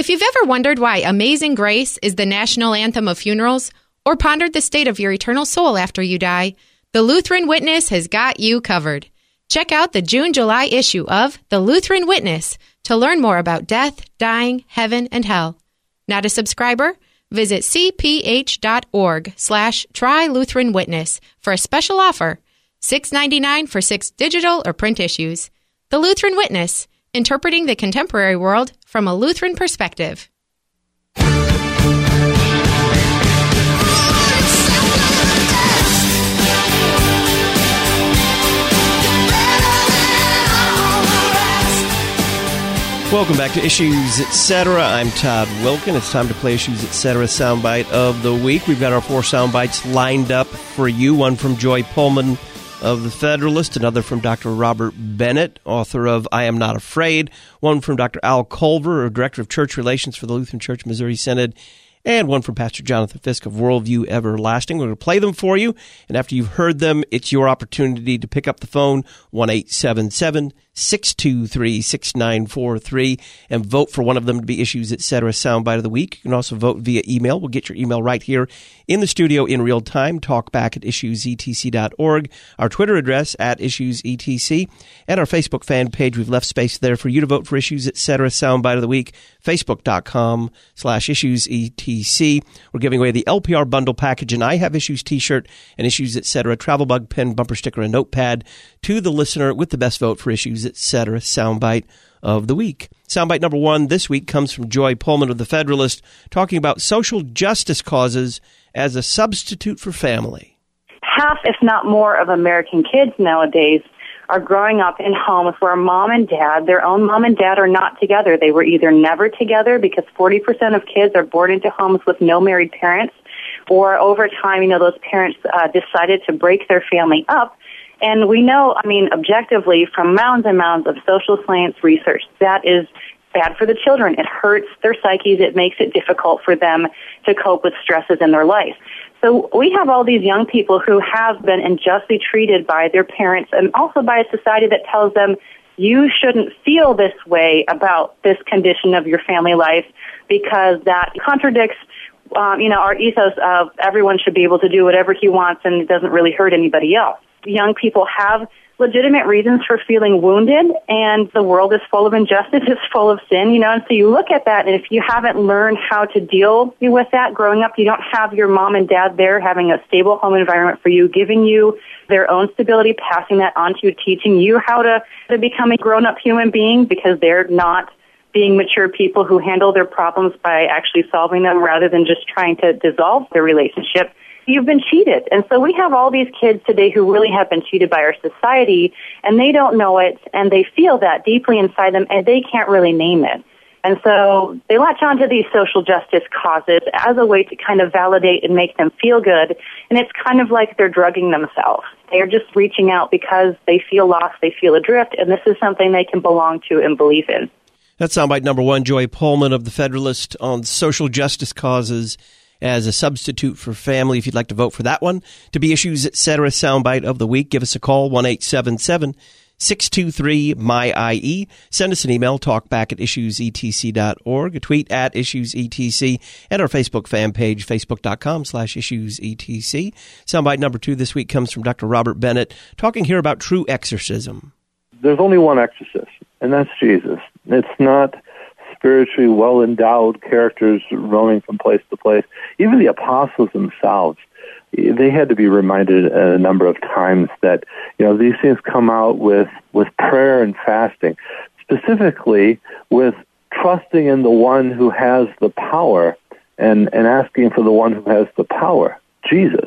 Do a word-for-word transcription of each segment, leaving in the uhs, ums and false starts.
If you've ever wondered why Amazing Grace is the national anthem of funerals, or pondered the state of your eternal soul after you die, the Lutheran Witness has got you covered. Check out the June-July issue of The Lutheran Witness to learn more about death, dying, heaven, and hell. Not a subscriber? Visit cph.org slash try Lutheran Witness for a special offer, six dollars and ninety-nine cents for six digital or print issues. The Lutheran Witness, interpreting the contemporary world from a Lutheran perspective. Welcome back to Issues Etc. I'm Todd Wilkin. It's time to play Issues Etc. Soundbite of the Week. We've got our four soundbites lined up for you. One from Joy Pullman of The Federalist, another from Doctor Robert Bennett, author of I Am Not Afraid, one from Doctor Al Culver, Director of Church Relations for the Lutheran Church Missouri Synod, and one from Pastor Jonathan Fisk of Worldview Everlasting. We're going to play them for you, and after you've heard them, it's your opportunity to pick up the phone, one eight seven seven, six two three, six nine four three, and vote for one of them to be Issues Etc. Soundbite of the Week. You can also vote via email. We'll get your email right here in the studio in real time. Talkback at issues e t c dot org. Our Twitter address at issues e t c, and our Facebook fan page. We've left space there for you to vote for Issues Etc. Soundbite of the Week. Facebook.com slash issues etc. We're giving away the L P R bundle package, and I Have Issues t-shirt and Issues Etc. travel bug, pen, bumper sticker, and notepad to the listener with the best vote for Issues Etc. Soundbite of the Week. Soundbite number one this week comes from Joy Pullman of The Federalist, talking about social justice causes as a substitute for family. Half, if not more, of American kids nowadays are growing up in homes where mom and dad, their own mom and dad, are not together. They were either never together, because forty percent of kids are born into homes with no married parents, or over time, you know, those parents uh, decided to break their family up. And we know, I mean, objectively, from mounds and mounds of social science research, that is bad for the children. It hurts their psyches. It makes it difficult for them to cope with stresses in their life. So we have all these young people who have been unjustly treated by their parents, and also by a society that tells them, you shouldn't feel this way about this condition of your family life, because that contradicts um, you know, our ethos of everyone should be able to do whatever he wants and it doesn't really hurt anybody else. Young people have legitimate reasons for feeling wounded, and the world is full of injustice, it's full of sin, you know, and so you look at that, and if you haven't learned how to deal with that growing up, you don't have your mom and dad there having a stable home environment for you, giving you their own stability, passing that on to you, teaching you how to, to become a grown-up human being, because they're not being mature people who handle their problems by actually solving them rather than just trying to dissolve their relationship. You've been cheated. And so we have all these kids today who really have been cheated by our society, and they don't know it, and they feel that deeply inside them, and they can't really name it. And so they latch onto these social justice causes as a way to kind of validate and make them feel good, and it's kind of like they're drugging themselves. They're just reaching out because they feel lost, they feel adrift, and this is something they can belong to and believe in. That's soundbite number one, Joy Pullman of The Federalist, on social justice causes as a substitute for family. If you'd like to vote for that one to be Issues Etc. Soundbite of the Week, give us a call, one eight seven seven, six two three, M Y I E. Send us an email, talkback at issues e t c dot org, a tweet at issues e t c, and our Facebook fan page, facebook.com slash issues etc. Soundbite number two this week comes from Doctor Robert Bennett, talking here about true exorcism. There's only one exorcist, and that's Jesus. It's not spiritually well-endowed characters roaming from place to place. Even the apostles themselves, they had to be reminded a number of times that, you know, these things come out with, with prayer and fasting, specifically with trusting in the one who has the power and, and asking for the one who has the power, Jesus,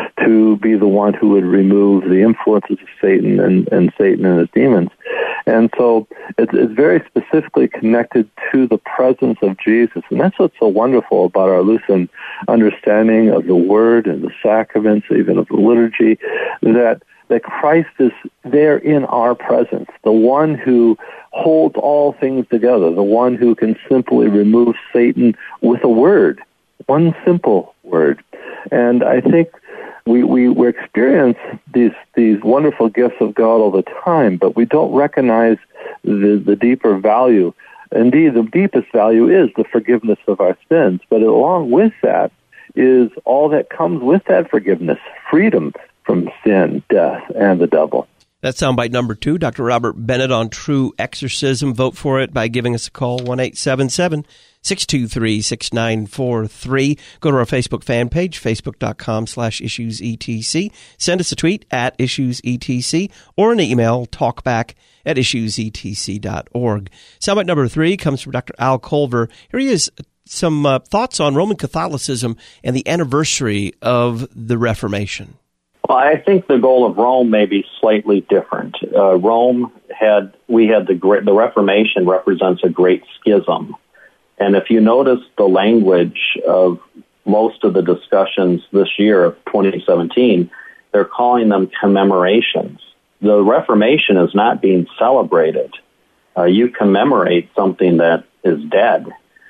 to be the one who would remove the influences of Satan and, and Satan and his demons. And so it's, it's very specifically connected to the presence of Jesus. And that's what's so wonderful about our Lutheran understanding of the Word and the sacraments, even of the liturgy, that, that Christ is there in our presence, the one who holds all things together, the one who can simply remove Satan with a word, one simple word. And I think We, we we experience these these wonderful gifts of God all the time, but we don't recognize the, the deeper value Indeed, the deepest value is the forgiveness of our sins, but along with that is all that comes with that forgiveness, freedom from sin, death, and the devil. That's soundbite number two. Doctor Robert Bennett on True Exorcism. Vote for it by giving us a call, one eight seven seven, six two three, six nine four three. Go to our Facebook fan page, facebook.com slash issuesetc. Send us a tweet at issuesetc or an email, talkback at issuesetc dot org. Soundbite number three comes from Doctor Al Culver. Here he is, some uh, thoughts on Roman Catholicism and the anniversary of the Reformation. Well, I think the goal of Rome may be slightly different. Uh, Rome had, we had the great, the Reformation represents a great schism. And if you notice the language of most of the discussions this year of twenty seventeen, they're calling them commemorations. The Reformation is not being celebrated. Uh, you commemorate something that is dead.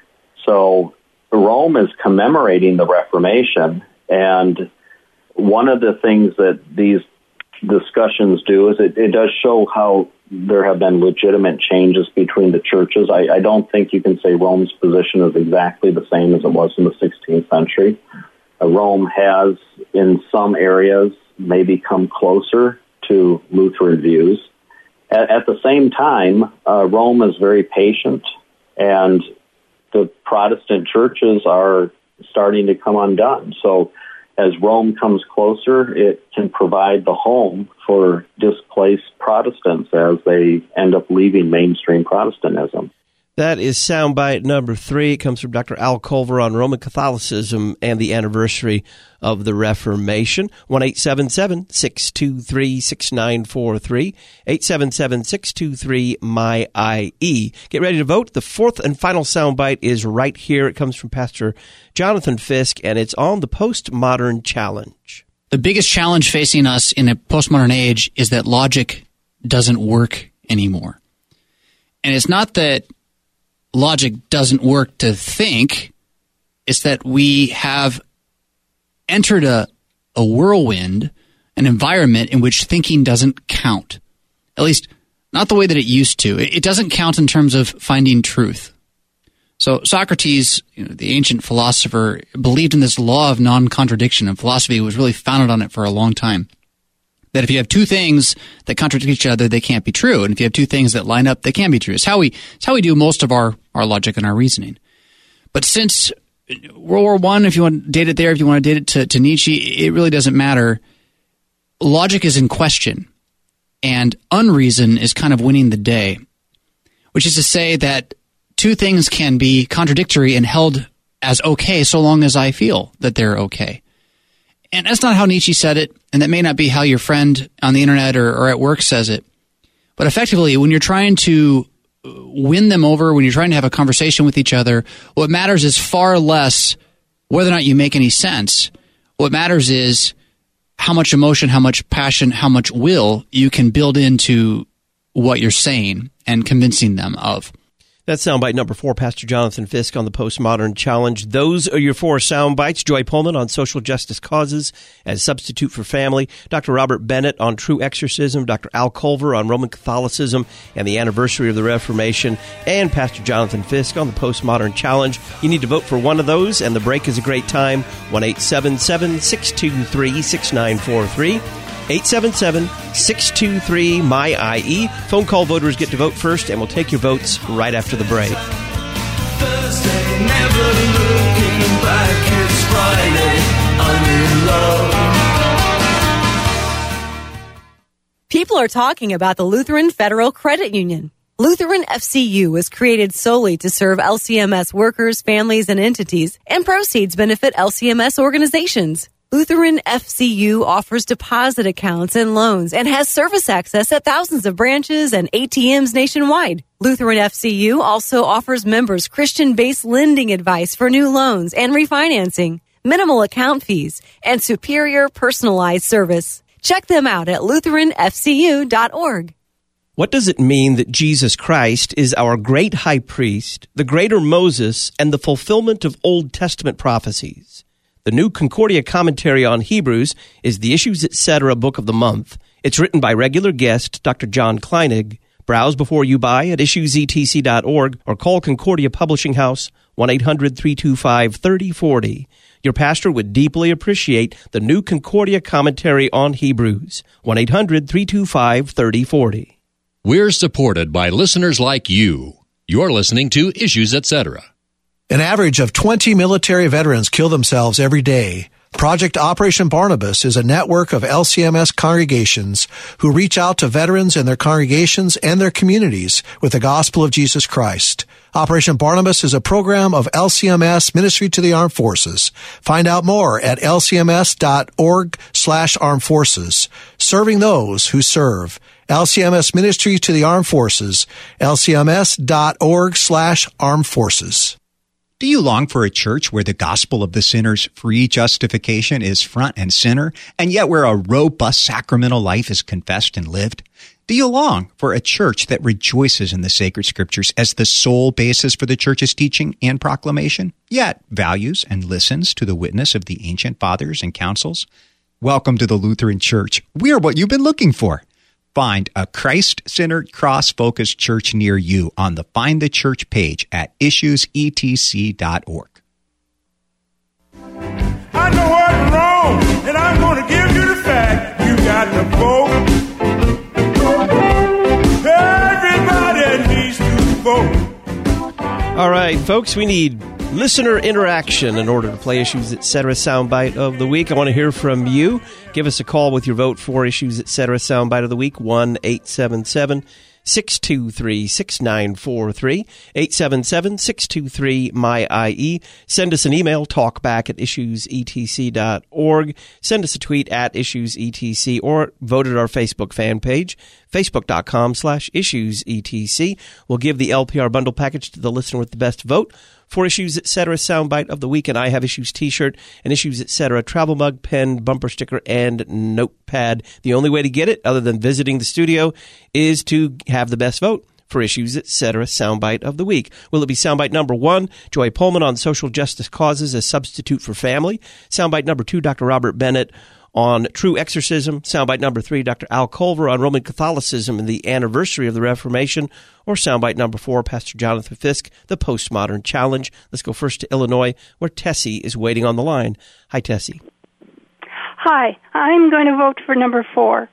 So Rome is commemorating the Reformation, and one of the things that these discussions do is it, it does show how there have been legitimate changes between the churches. I, I don't think you can say Rome's position is exactly the same as it was in the sixteenth century. Uh, Rome has, in some areas, maybe come closer to Lutheran views. At, at the same time, uh, Rome is very patient, and the Protestant churches are starting to come undone. So as Rome comes closer, it can provide the home for displaced Protestants as they end up leaving mainstream Protestantism. That is soundbite number three. It comes from Doctor Al Culver on Roman Catholicism and the anniversary of the Reformation. one eight seven seven, six two three, six nine four three, eight seven seven, six two three, M Y I E. Get ready to vote. The fourth and final soundbite is right here. It comes from Pastor Jonathan Fisk, and it's on the postmodern challenge. The biggest challenge facing us in a postmodern age is that logic doesn't work anymore. And it's not that logic doesn't work to think, it's that we have entered a, a whirlwind, an environment in which thinking doesn't count. At least, not the way that it used to. It, it doesn't count in terms of finding truth. So Socrates, you know, the ancient philosopher, believed in this law of non-contradiction, and philosophy was really founded on it for a long time. That if you have two things that contradict each other, they can't be true. And if you have two things that line up, they can be true. It's how we, it's how we do most of our, our logic and our reasoning. But since World War One, if you want to date it there, if you want to date it to, to Nietzsche, it really doesn't matter. Logic is in question, and unreason is kind of winning the day, which is to say that two things can be contradictory and held as okay so long as I feel that they're okay. And that's not how Nietzsche said it, and that may not be how your friend on the internet or, or at work says it. But effectively, when you're trying to win them over, when you're trying to have a conversation with each other, what matters is far less whether or not you make any sense. What matters is how much emotion, how much passion, how much will you can build into what you're saying and convincing them of. That's soundbite number four, Pastor Jonathan Fisk on the Postmodern Challenge. Those are your four soundbites. Joy Pullman on social justice causes as substitute for family. Doctor Robert Bennett on True Exorcism. Doctor Al Culver on Roman Catholicism and the anniversary of the Reformation. And Pastor Jonathan Fisk on the Postmodern Challenge. You need to vote for one of those, and the break is a great time. one eight seven seven, six two three, six nine four three. eight seven seven, six two three, M Y I E. Phone call voters get to vote first, and we'll take your votes right after the break. Thursday, never looking back, it's Friday, I'm in love. People are talking about the Lutheran Federal Credit Union. Lutheran F C U was created solely to serve L C M S workers, families, and entities, and proceeds benefit L C M S organizations. Lutheran F C U offers deposit accounts and loans and has service access at thousands of branches and A T Ms nationwide. Lutheran F C U also offers members Christian-based lending advice for new loans and refinancing, minimal account fees, and superior personalized service. Check them out at lutheran f c u dot org. What does it mean that Jesus Christ is our great high priest, the greater Moses, and the fulfillment of Old Testament prophecies? The New Concordia Commentary on Hebrews is the Issues Etc. book of the month. It's written by regular guest Doctor John Kleinig, Browse before you buy at issues e t c dot org or call Concordia Publishing House, one eight hundred three two five three oh four oh. Your pastor would deeply appreciate the new Concordia commentary on Hebrews, one eight hundred three two five three oh four oh. We're supported by listeners like you. You're listening to Issues, et cetera. An average of twenty military veterans kill themselves every day. Project Operation Barnabas is a network of L C M S congregations who reach out to veterans and their congregations and their communities with the gospel of Jesus Christ. Operation Barnabas is a program of L C M S Ministry to the Armed Forces. Find out more at l c m s dot org slash armed forces. Serving those who serve. L C M S Ministry to the Armed Forces. l c m s dot org slash armed forces. Do you long for a church where the gospel of the sinner's free justification is front and center, and yet where a robust sacramental life is confessed and lived? Do you long for a church that rejoices in the sacred scriptures as the sole basis for the church's teaching and proclamation, yet values and listens to the witness of the ancient fathers and councils? Welcome to the Lutheran Church. We're what you've been looking for. Find a Christ-centered, cross-focused church near you on the Find the Church page at issues e t c dot org. I know what's wrong, and I'm going to give you the fact. You got to vote. Everybody needs to vote. All right, folks, we need listener interaction in order to play Issues, et cetera. Soundbite of the Week. I want to hear from you. Give us a call with your vote for Issues, et cetera. Soundbite of the Week, one eight seven seven, six two three, six nine four three, eight seven seven, six two three, M Y I E. Send us an email, talkback at issues e t c dot org. Send us a tweet at issuesetc, or vote at our Facebook fan page, facebook.com slash issuesetc. We'll give the L P R bundle package to the listener with the best vote for Issues, et cetera. Soundbite of the Week, and I Have Issues t-shirt, and Issues, et cetera. travel mug, pen, bumper sticker, and notepad. The only way to get it, other than visiting the studio, is to have the best vote for Issues, et cetera. Soundbite of the Week. Will it be soundbite number one, Joy Pullman on social justice causes as substitute for family? Soundbite number two, Doctor Robert Bennett on true exorcism. Soundbite number three, Doctor Al Culver on Roman Catholicism and the anniversary of the Reformation. Or soundbite number four, Pastor Jonathan Fisk, the postmodern challenge. Let's go first to Illinois, where Tessie is waiting on the line. Hi, Tessie. Hi, I'm going to vote for number four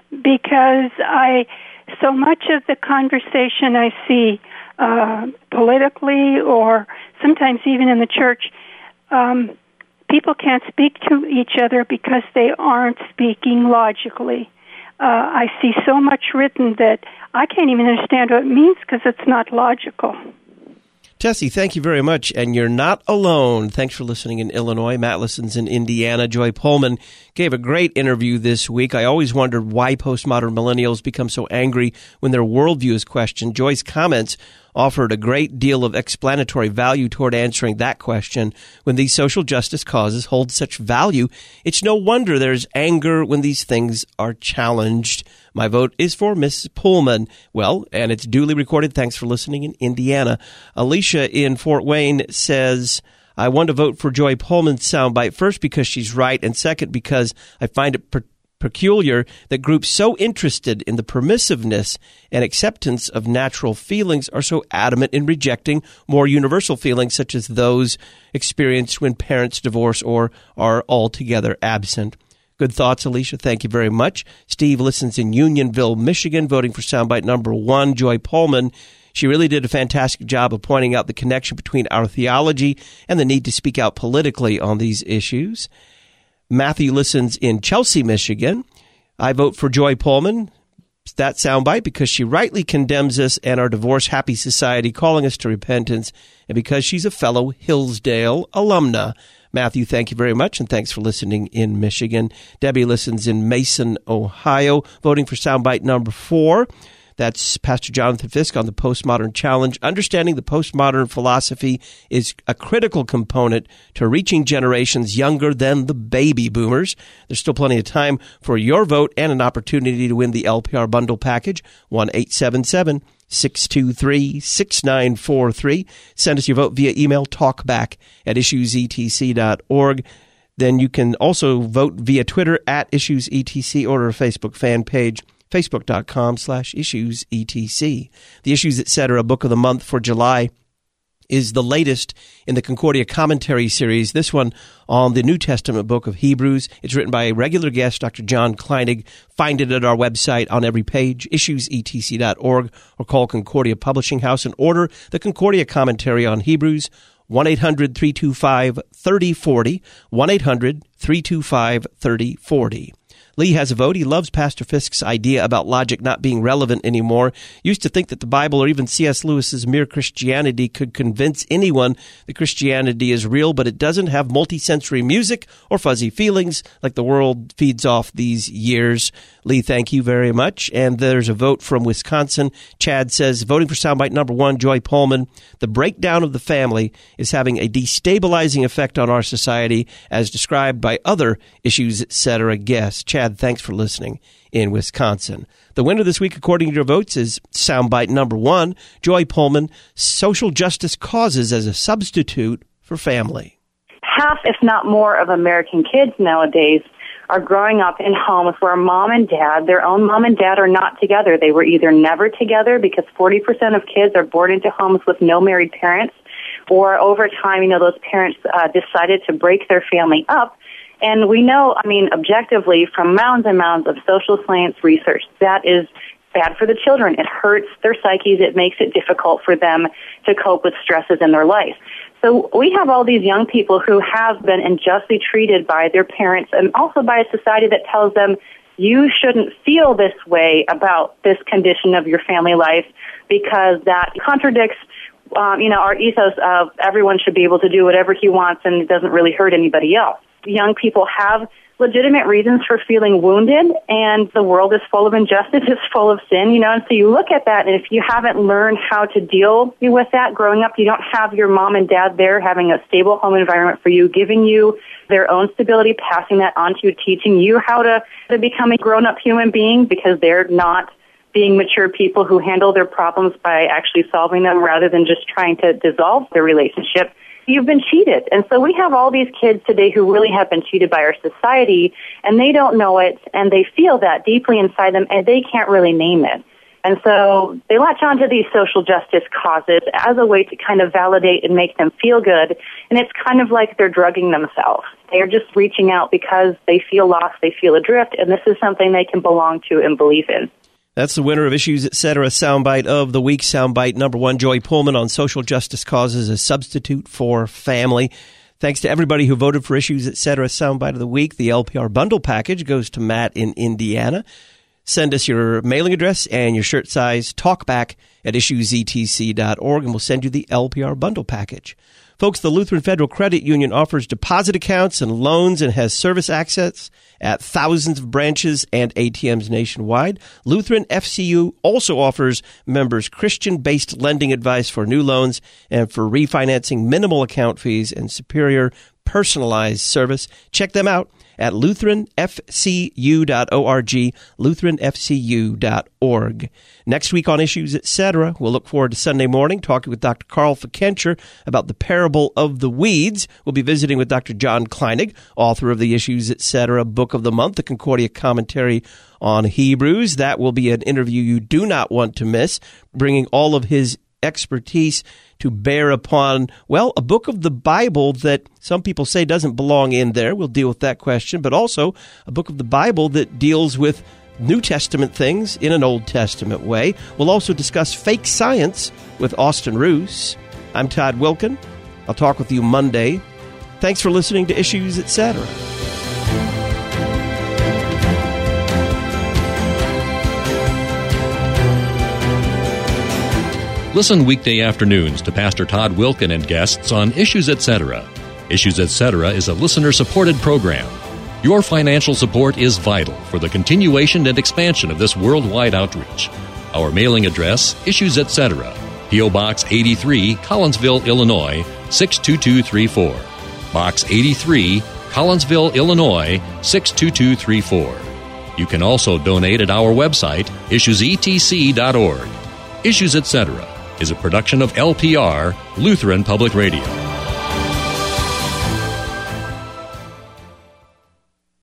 because I so much of the conversation I see uh, politically or sometimes even in the church, um, people can't speak to each other because they aren't speaking logically. Uh, I see so much written that I can't even understand what it means because it's not logical. Tessie, thank you very much, and you're not alone. Thanks for listening in Illinois. Matt listens in Indiana. Joy Pullman gave a great interview this week. I always wondered why postmodern millennials become so angry when their worldview is questioned. Joy's comments offered a great deal of explanatory value toward answering that question. When these social justice causes hold such value, it's no wonder there's anger when these things are challenged. My vote is for Miss Pullman. Well, and it's duly recorded. Thanks for listening in Indiana. Alicia in Fort Wayne says, I want to vote for Joy Pullman's soundbite, first because she's right, and second because I find it per- peculiar that groups so interested in the permissiveness and acceptance of natural feelings are so adamant in rejecting more universal feelings such as those experienced when parents divorce or are altogether absent. Good thoughts, Alicia. Thank you very much. Steve listens in Unionville, Michigan, voting for soundbite number one, Joy Pullman. She really did a fantastic job of pointing out the connection between our theology and the need to speak out politically on these issues. Matthew listens in Chelsea, Michigan. I vote for Joy Pullman, that soundbite, because she rightly condemns us and our divorce-happy society, calling us to repentance, and because she's a fellow Hillsdale alumna. Matthew, thank you very much, and thanks for listening in Michigan. Debbie listens in Mason, Ohio, voting for soundbite number four. That's Pastor Jonathan Fisk on the Postmodern Challenge. Understanding the postmodern philosophy is a critical component to reaching generations younger than the baby boomers. There's still plenty of time for your vote and an opportunity to win the L P R bundle package, one eight seven seven, six two three, six nine four three. Send us your vote via email, talkback at issues e t c dot org. Then you can also vote via Twitter at issues e t c or our Facebook fan page, facebook.com slash issues etc. The Issues Etc. Book of the Month for July is the latest in the Concordia Commentary series, this one on the New Testament book of Hebrews. It's written by a regular guest, Doctor John Kleinig. Find it at our website on every page, issues e t c dot org, or call Concordia Publishing House and order the Concordia Commentary on Hebrews, one eight hundred three two five three oh four oh, one eight hundred three two five three oh four oh. Lee has a vote. He loves Pastor Fisk's idea about logic not being relevant anymore. Used to think that the Bible or even C S. Lewis's Mere Christianity could convince anyone that Christianity is real, but it doesn't have multisensory music or fuzzy feelings like the world feeds off these years. Lee, thank you very much. And there's a vote from Wisconsin. Chad says, voting for soundbite number one, Joy Pullman. The breakdown of the family is having a destabilizing effect on our society, as described by other Issues Etc. guests. Chad, thanks for listening in Wisconsin. The winner this week, according to your votes, is soundbite number one, Joy Pullman, social justice causes as a substitute for family. Half, if not more, of American kids nowadays are growing up in homes where mom and dad, their own mom and dad, are not together. They were either never together, because forty percent of kids are born into homes with no married parents, or over time, you know, those parents uh, decided to break their family up. And we know, I mean, objectively, from mounds and mounds of social science research, that is bad for the children. It hurts their psyches. It makes it difficult for them to cope with stresses in their life. So we have all these young people who have been unjustly treated by their parents, and also by a society that tells them, you shouldn't feel this way about this condition of your family life, because that contradicts um, you know, our ethos of everyone should be able to do whatever he wants and it doesn't really hurt anybody else. Young people have legitimate reasons for feeling wounded, and the world is full of injustice, it's full of sin, you know, and so you look at that, and if you haven't learned how to deal with that growing up, you don't have your mom and dad there having a stable home environment for you, giving you their own stability, passing that on to you, teaching you how to, to become a grown-up human being, because they're not being mature people who handle their problems by actually solving them rather than just trying to dissolve their relationship. You've been cheated. And so we have all these kids today who really have been cheated by our society, and they don't know it, and they feel that deeply inside them, and they can't really name it. And so they latch onto these social justice causes as a way to kind of validate and make them feel good, and it's kind of like they're drugging themselves. They're just reaching out because they feel lost, they feel adrift, and this is something they can belong to and believe in. That's the winner of Issues Etc. Soundbite of the Week. Soundbite number one, Joy Pullman, on social justice causes as a substitute for family. Thanks to everybody who voted for Issues Etc. Soundbite of the Week. The L P R bundle package goes to Matt in Indiana. Send us your mailing address and your shirt size. Talkback at issues e t c dot org, and we'll send you the L P R bundle package. Folks, the Lutheran Federal Credit Union offers deposit accounts and loans and has service access at thousands of branches and A T Ms nationwide. Lutheran F C U also offers members Christian-based lending advice for new loans and for refinancing, minimal account fees, and superior personalized service. Check them out at lutheran f c u dot org, lutheran f c u dot org. Next week on Issues Etc., we'll look forward to Sunday morning talking with Doctor Carl Fikencher about the parable of the weeds. We'll be visiting with Doctor John Kleinig, author of the Issues Etc. Book of the Month, the Concordia Commentary on Hebrews. That will be an interview you do not want to miss, bringing all of his expertise to bear upon, well, a book of the Bible that some people say doesn't belong in there. We'll deal with that question, but also a book of the Bible that deals with New Testament things in an Old Testament way. We'll also discuss fake science with Austin Roos. I'm Todd Wilkin. I'll talk with you Monday. Thanks for listening to Issues Etc. Listen weekday afternoons to Pastor Todd Wilkin and guests on Issues Etc. Issues Etc. is a listener-supported program. Your financial support is vital for the continuation and expansion of this worldwide outreach. Our mailing address, Issues Etc., P O. Box eighty-three, Collinsville, Illinois, six two two three four. Box eighty-three, Collinsville, Illinois, six two two three four. You can also donate at our website, issues e t c dot org. Issues Etc. is a production of L P R, Lutheran Public Radio.